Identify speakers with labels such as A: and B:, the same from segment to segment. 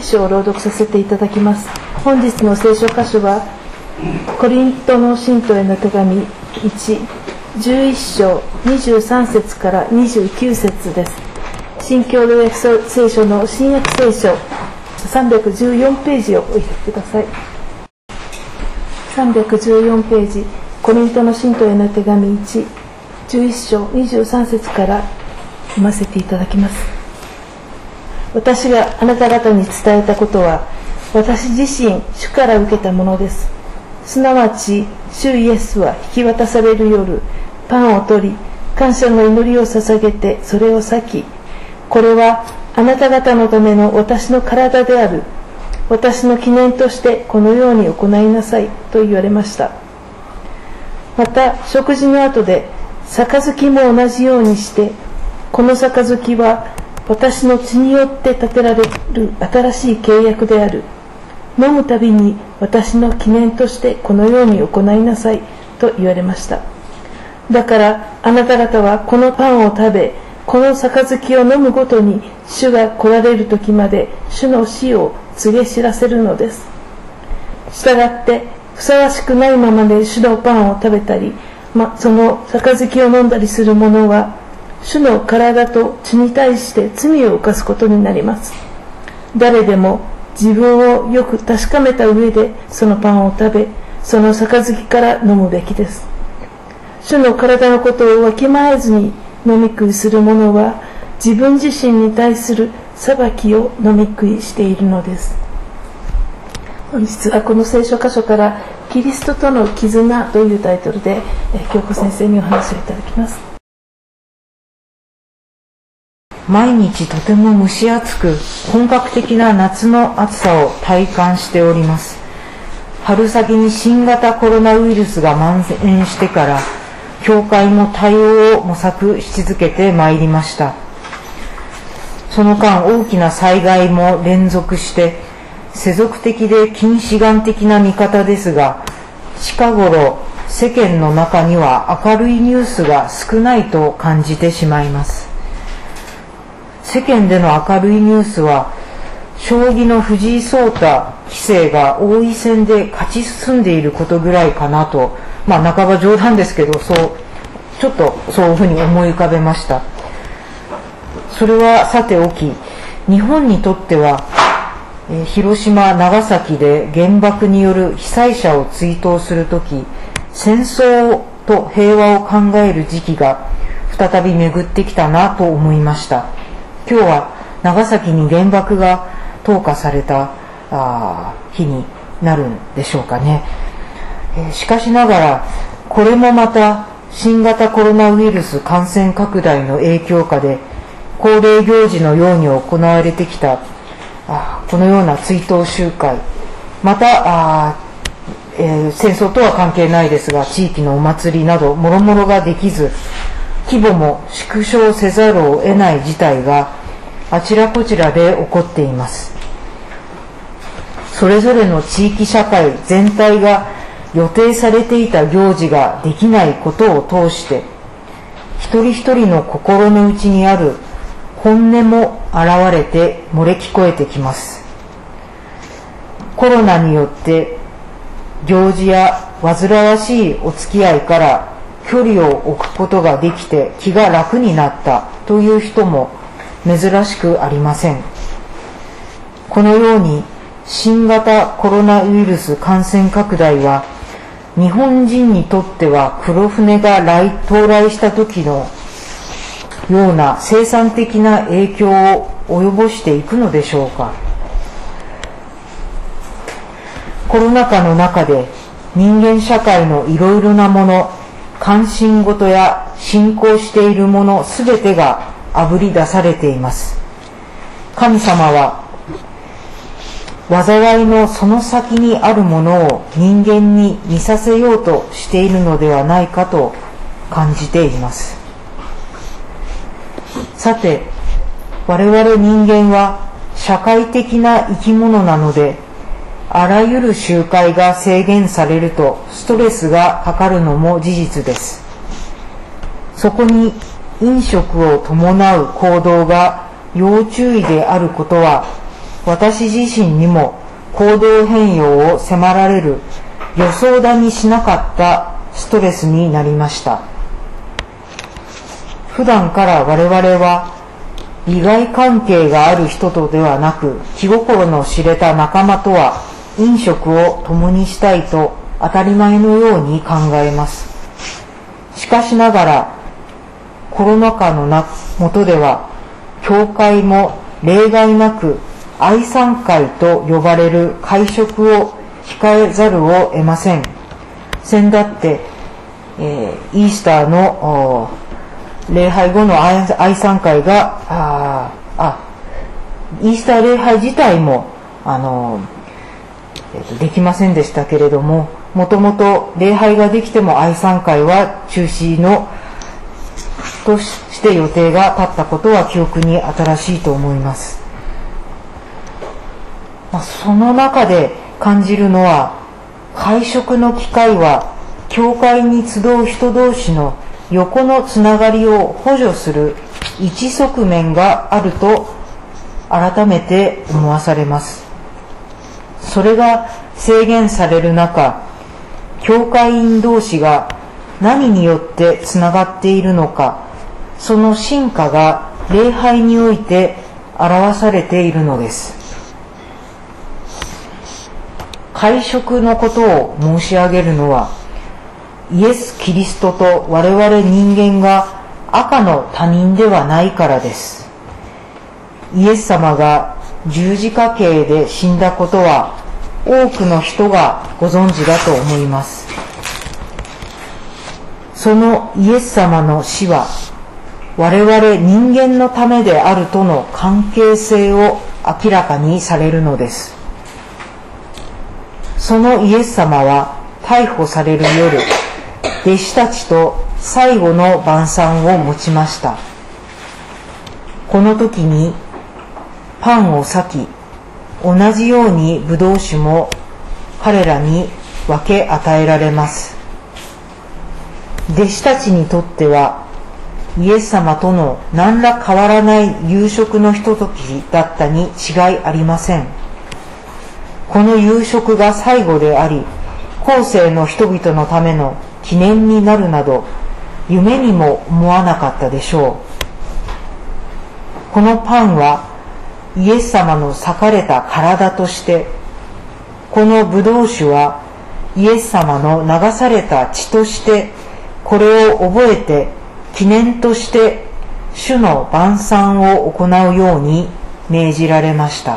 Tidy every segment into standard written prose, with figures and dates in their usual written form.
A: 章を朗読させていただきます。本日の聖書箇所はコリントの信徒への手紙11章23節から29節です。新共同訳聖書の新約聖書314ページをお開きください。314ページ、コリントの信徒への手紙11章23節から読ませていただきます。私があなた方に伝えたことは、私自身主から受けたものです。すなわち、主イエスは引き渡される夜、パンを取り、感謝の祈りを捧げてそれを裂き、これはあなた方のための私の体である。私の記念としてこのように行いなさいと言われました。また食事の後で杯も同じようにして、この杯は私の血によって立てられる新しい契約である。飲むたびに私の記念としてこのように行いなさいと言われました。だからあなた方はこのパンを食べ、この杯を飲むごとに主が来られる時まで主の死を告げ知らせるのです。したがってふさわしくないままで主のパンを食べたり、その杯を飲んだりする者は主の体と血に対して罪を犯すことになります。誰でも自分をよく確かめた上でそのパンを食べ、その杯から飲むべきです。主の体のことをわきまえずに飲み食いする者は自分自身に対する裁きを飲み食いしているのです。本日はこの聖書箇所からキリストとの絆というタイトルで京子先生にお話をいただきます。
B: 毎日とても蒸し暑く本格的な夏の暑さを体感しております。春先に新型コロナウイルスが蔓延してから教会も対応を模索し続けてまいりました。その間大きな災害も連続して世俗的で近視眼的な見方ですが、近頃世間の中には明るいニュースが少ないと感じてしまいます。世間での明るいニュースは将棋の藤井聡太棋聖が王位戦で勝ち進んでいることぐらいかなと、半ば冗談ですけど、ちょっとそういうふうに思い浮かべました。それはさておき、日本にとっては広島、長崎で原爆による被災者を追悼するとき、戦争と平和を考える時期が再び巡ってきたなと思いました。今日は長崎に原爆が投下された日になるんでしょうかね。しかしながらこれもまた新型コロナウイルス感染拡大の影響下で恒例行事のように行われてきたこのような追悼集会、また戦争とは関係ないですが地域のお祭りなどもろもろができず、規模も縮小せざるを得ない事態があちらこちらで起こっています。それぞれの地域社会全体が予定されていた行事ができないことを通して、一人一人の心の内にある本音も現れて漏れ聞こえてきます。コロナによって行事や煩わしいお付き合いから距離を置くことができて気が楽になったという人も珍しくありません。このように新型コロナウイルス感染拡大は日本人にとっては黒船が到来した時のような生産的な影響を及ぼしていくのでしょうか。コロナ禍の中で人間社会のいろいろなもの、関心事や信仰しているものすべてがあぶり出されています。神様は災いのその先にあるものを人間に見させようとしているのではないかと感じています。さて、我々人間は社会的な生き物なので、あらゆる集会が制限されるとストレスがかかるのも事実です。そこに飲食を伴う行動が要注意であることは私自身にも行動変容を迫られる予想だにしなかったストレスになりました。普段から我々は利害関係がある人とではなく、気心の知れた仲間とは飲食を共にしたいと当たり前のように考えます。しかしながらコロナ禍の下では、教会も例外なく愛餐会と呼ばれる会食を控えざるを得ません。先だって、イースターの礼拝後の愛餐会がイースター礼拝自体もできませんでしたけれども、もともと礼拝ができても愛餐会は中止のとして予定が立ったことは記憶に新しいと思います。その中で感じるのは、会食の機会は教会に集う人同士の横のつながりを補助する一側面があると改めて思わされます。それが制限される中、教会員同士が何によってつながっているのか、その真価が礼拝において表されているのです。会食のことを申し上げるのは、イエス・キリストと我々人間が赤の他人ではないからです。イエス様が十字架刑で死んだことは多くの人がご存知だと思います。そのイエス様の死は我々人間のためであるとの関係性を明らかにされるのです。そのイエス様は逮捕される夜、弟子たちと最後の晩餐を持ちました。この時にパンを裂き、同じようにブドウ酒も彼らに分け与えられます。弟子たちにとってはイエス様との何ら変わらない夕食のひとときだったに違いありません。この夕食が最後であり、後世の人々のための記念になるなど夢にも思わなかったでしょう。このパンはイエス様の裂かれた体として、このブドウ酒はイエス様の流された血として、これを覚えて記念として主の晩餐を行うように命じられました。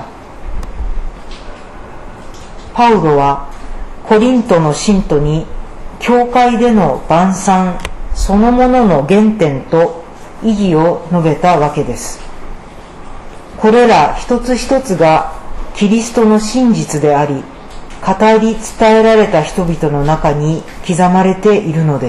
B: パウロはコリントの信徒に教会での晩餐そのものの原点と意義を述べたわけです。これら一つ一つがキリストの真実であり、語り伝えられた人々の中に刻まれているのです。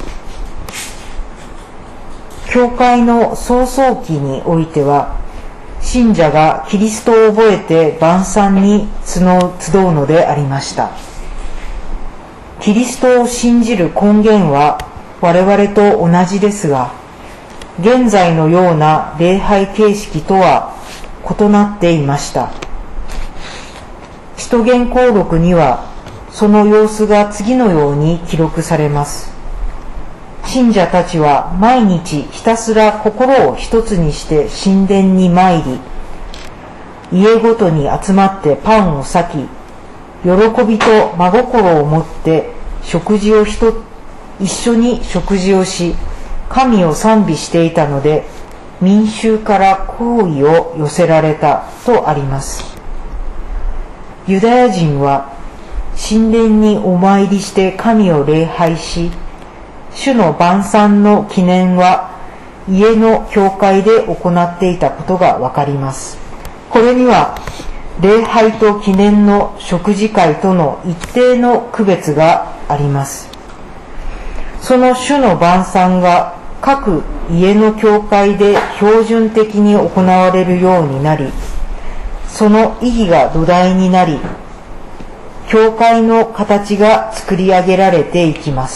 B: 教会の創創期においては、信者がキリストを覚えて晩餐に集うのでありました。キリストを信じる根源は我々と同じですが、現在のような礼拝形式とは異なっていました。使徒言行録にはその様子が次のように記録されます。信者たちは毎日ひたすら心を一つにして神殿に参り、家ごとに集まってパンを裂き、喜びと真心を持って一緒に食事をし、神を賛美していたので、民衆から好意を寄せられたとあります。ユダヤ人は神殿にお参りして神を礼拝し、主の晩餐の記念は家の教会で行っていたことがわかります。これには礼拝と記念の食事会との一定の区別があります。その主の晩餐が各家の教会で標準的に行われるようになり、その意義が土台になり、教会の形が作り上げられていきます。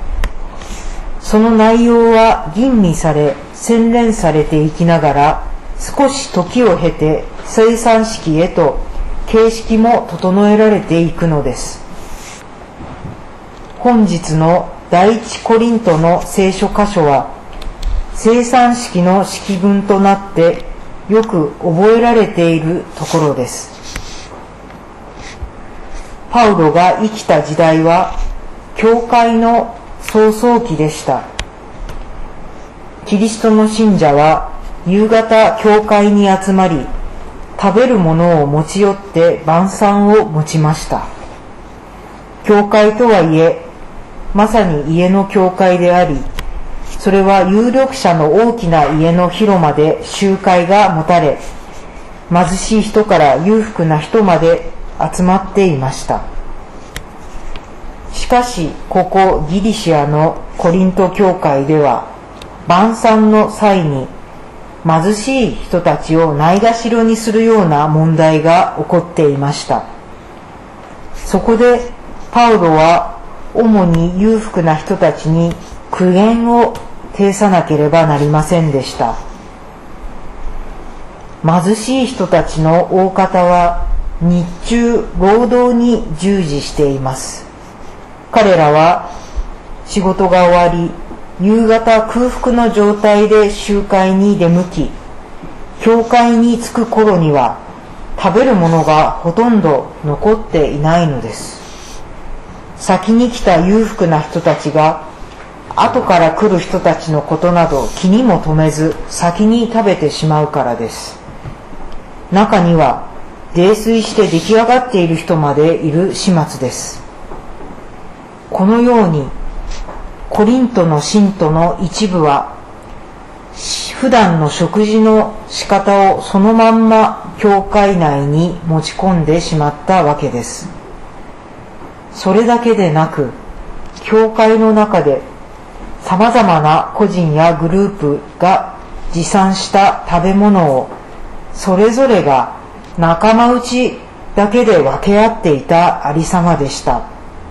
B: その内容は吟味され洗練されていきながら、 少し時を経て生産式へと形式も整えられていくのです。本日の第一コリントの聖書箇所は生産式の式文となってよく覚えられているところです。パウロが生きた時代は教会の創創期でした。キリストの信者は夕方教会に集まり、食べるものを持ち寄って晩餐を持ちました。教会とはいえ、まさに家の教会であり、それは有力者の大きな家の広間で集会が持たれ、貧しい人から裕福な人まで集まっていました。しかし、ここギリシアのコリント教会では、晩餐の際に貧しい人たちをないがしろにするような問題が起こっていました。そこでパウロは主に裕福な人たちに苦言を呈さなければなりませんでした。貧しい人たちの大方は日中労働に従事しています。彼らは仕事が終わり、夕方空腹の状態で集会に出向き、教会に着く頃には食べるものがほとんど残っていないのです。先に来た裕福な人たちが後から来る人たちのことなど気にも留めず先に食べてしまうからです。中には泥酔して出来上がっている人までいる始末です。このようにコリントの信徒の一部は普段の食事の仕方をそのまんま教会内に持ち込んでしまったわけです。それだけでなく、教会の中でさまざまな個人やグループが持参した食べ物をそれぞれが仲間内だけで分け合っていたありさまでした。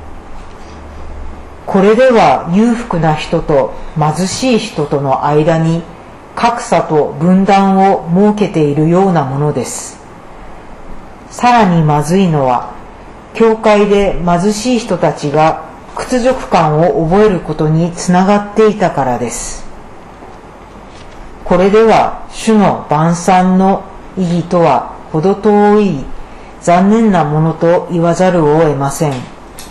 B: これでは裕福な人と貧しい人との間に格差と分断を設けているようなものです。さらにまずいのは、教会で貧しい人たちが屈辱感を覚えることにつながっていたからです。これでは主の晩餐の意義とは程遠い残念なものと言わざるを得ません。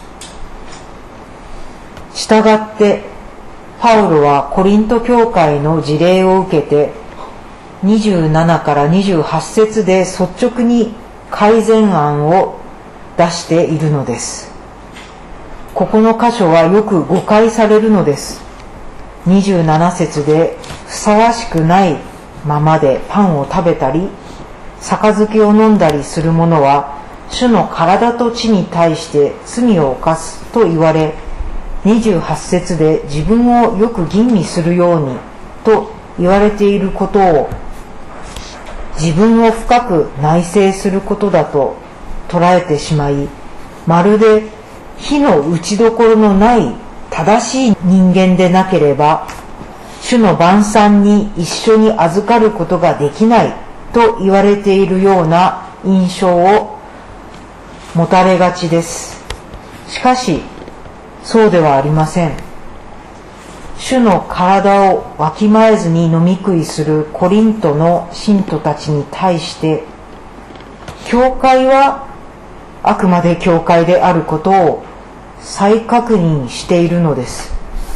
B: したがってパウロはコリント教会の事例を受けて27から28節で率直に改善案を出しているのです。ここの箇所はよく誤解されるのです。27節でふさわしくないままでパンを食べたり杯を飲んだりする者は主の体と血に対して罪を犯すと言われ、28節で自分をよく吟味するようにと言われていることを自分を深く内省することだと捉えてしまい、まるで火の打ちどころのない正しい人間でなければ主の晩餐に一緒に預かることができないと言われているような印象を持たれがちです。しかしそうではありません。主の体をわきまえずに飲み食いするコリントの信徒たちに対して教会はあくまで教会であることを再確認しているのです。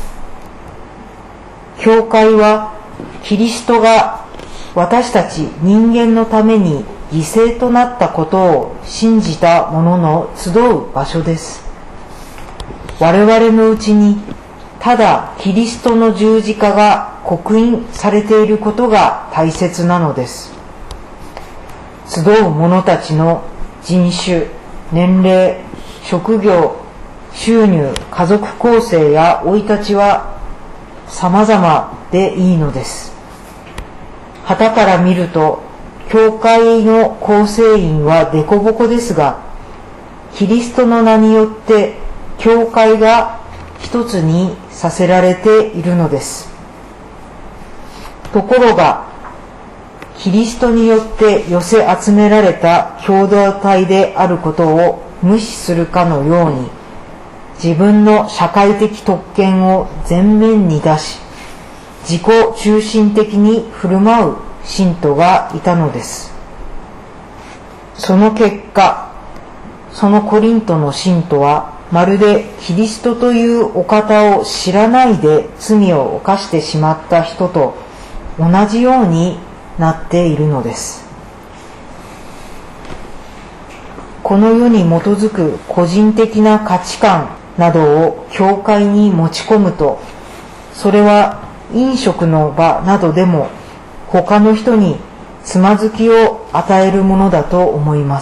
B: 教会はキリストが私たち人間のために犠牲となったことを信じた者の集う場所です。我々のうちにただキリストの十字架が刻印されていることが大切なのです。集う者たちの人種、年齢、職業、収入、家族構成や生い立ちは様々でいいのです。傍から見ると教会の構成員はデコボコですが、キリストの名によって教会が一つにさせられているのです。ところがキリストによって寄せ集められた共同体であることを無視するかのように、自分の社会的特権を前面に出し、自己中心的に振る舞う信徒がいたのです。その結果、そのコリントの信徒はまるでキリストというお方を知らないで罪を犯してしまった人と同じようになっているのです。この世に基づく個人的な価値観などを教会に持ち込むと、それは飲食の場などでも他の人につまずきを与えるものだと思います。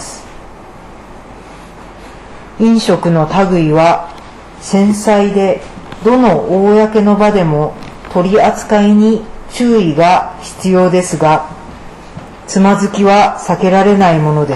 B: 飲食の類は繊細で、どの公の場でも取り扱いに注意が必要ですが、つまずきは避けられないものです。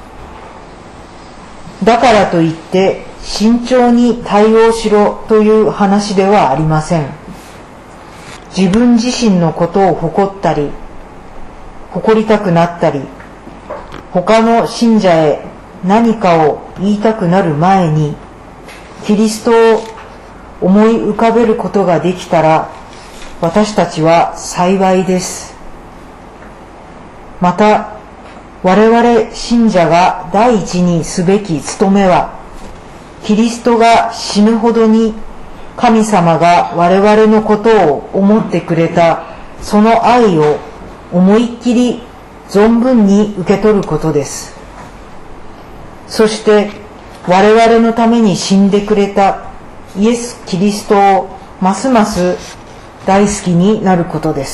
B: だからといって慎重に対応しろという話ではありません。自分自身のことを誇りたくなったり、他の信者へ何かを言いたくなる前に、キリストを思い浮かべることができたら、私たちは幸いです。また、我々信者が第一にすべき務めは、キリストが死ぬほどに神様が我々のことを思ってくれたその愛を思いっきり存分に受け取ることです。そして我々のために死んでくれたイエス・キリストをますます大好きになることです。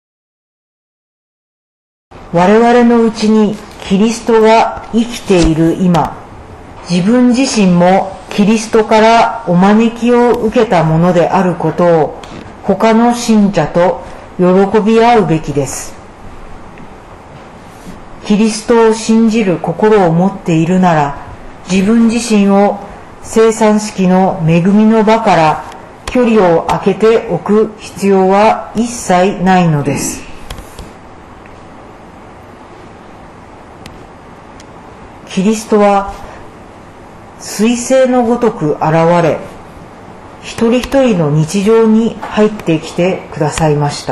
B: 我々のうちにキリストが生きている今、自分自身もキリストからお招きを受けたものであることを他の信者と喜び合うべきです。キリストを信じる心を持っているなら、自分自身を生産式の恵みの場から距離を空けておく必要は一切ないのです。キリストは彗星のごとく現れ、一人一人の日常に入ってきてくださいました。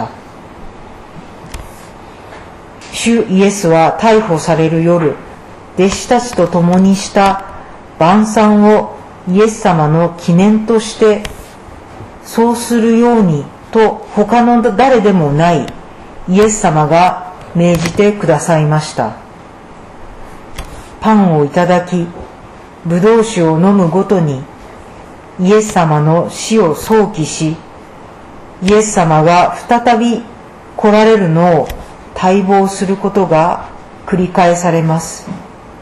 B: 主イエスは逮捕される夜、弟子たちと共にした晩餐をイエス様の記念として、そうするようにと他の誰でもないイエス様が命じてくださいました。パンをいただき、ブドウ酒を飲むごとにイエス様の死を想起し、イエス様が再び来られるのを待望することが繰り返されます。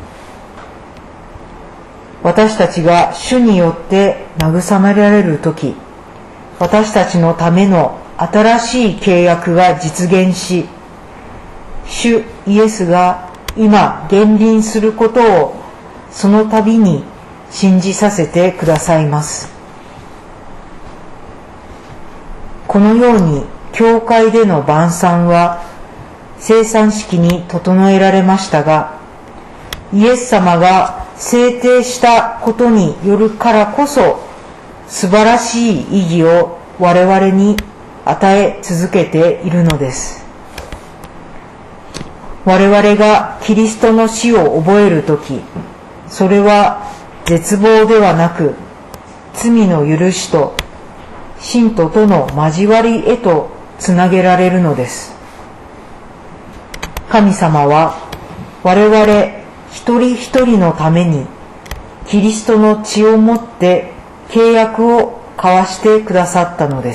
B: 私たちが主によって慰められるとき、私たちのための新しい契約が実現し、主イエスが今現臨することをその度に信じさせてくださいます。このように教会での晩餐は生産式に整えられましたが、イエス様が制定したことによるからこそ素晴らしい意義を我々に与え続けているのです。我々がキリストの死を覚えるとき、それは絶望ではなく、罪の許しと信徒との交わりへとつなげられるのです。神様は我々一人一人のためにキリストの血をもって契約を交わしてくださったのです。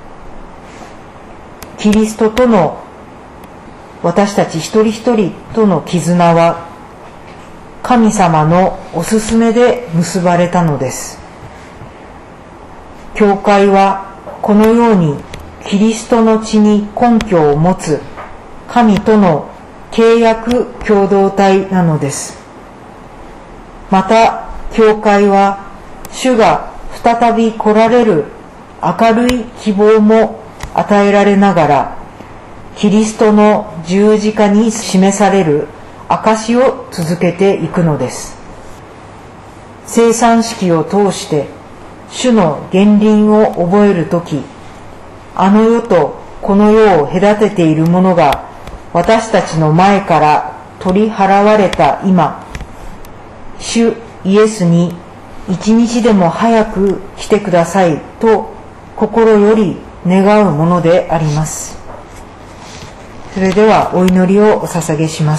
B: キリストとの私たち一人一人との絆は神様のおすすめで結ばれたのです。教会はこのようにキリストの血に根拠を持つ神との契約共同体なのです。また教会は主が再び来られる明るい希望も与えられながら、 キリストの十字架に示される証を続けていくのです。生産式を通して主の原輪を覚えるとき、あの世とこの世を隔てているものが私たちの前から取り払われた今、主イエスに一日でも早く来てくださいと心より願うものであります。それではお祈りをお捧げします。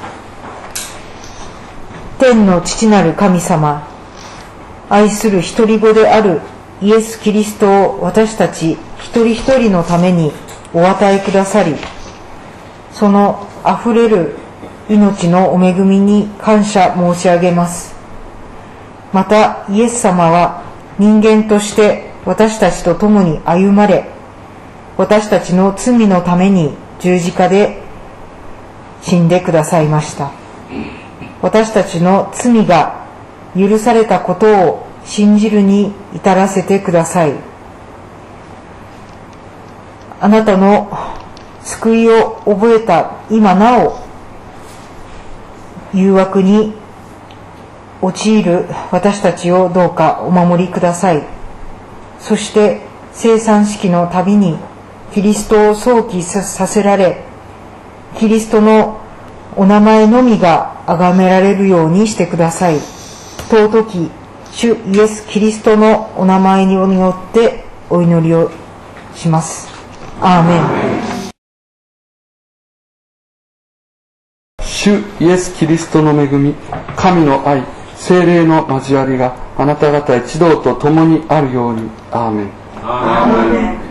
B: 天の父なる神様、愛する一人子であるイエス・キリストを私たち一人一人のためにお与えくださり、そのあふれる命のお恵みに感謝申し上げます。またイエス様は人間として私たちと共に歩まれ、私たちの罪のために十字架で死んでくださいました。私たちの罪が許されたことを信じるに至らせてください。あなたの救いを覚えた今なお、誘惑に陥る私たちをどうかお守りください。そして生産式のたびにキリストを想起させられ、キリストのお名前のみが崇められるようにしてください。尊き主イエス・キリストのお名前によってお祈りをします。アーメン。
C: 主イエス・キリストの恵み、神の愛、聖霊の交わりがあなた方一同と共にあるように。アーメン。
B: アーメン。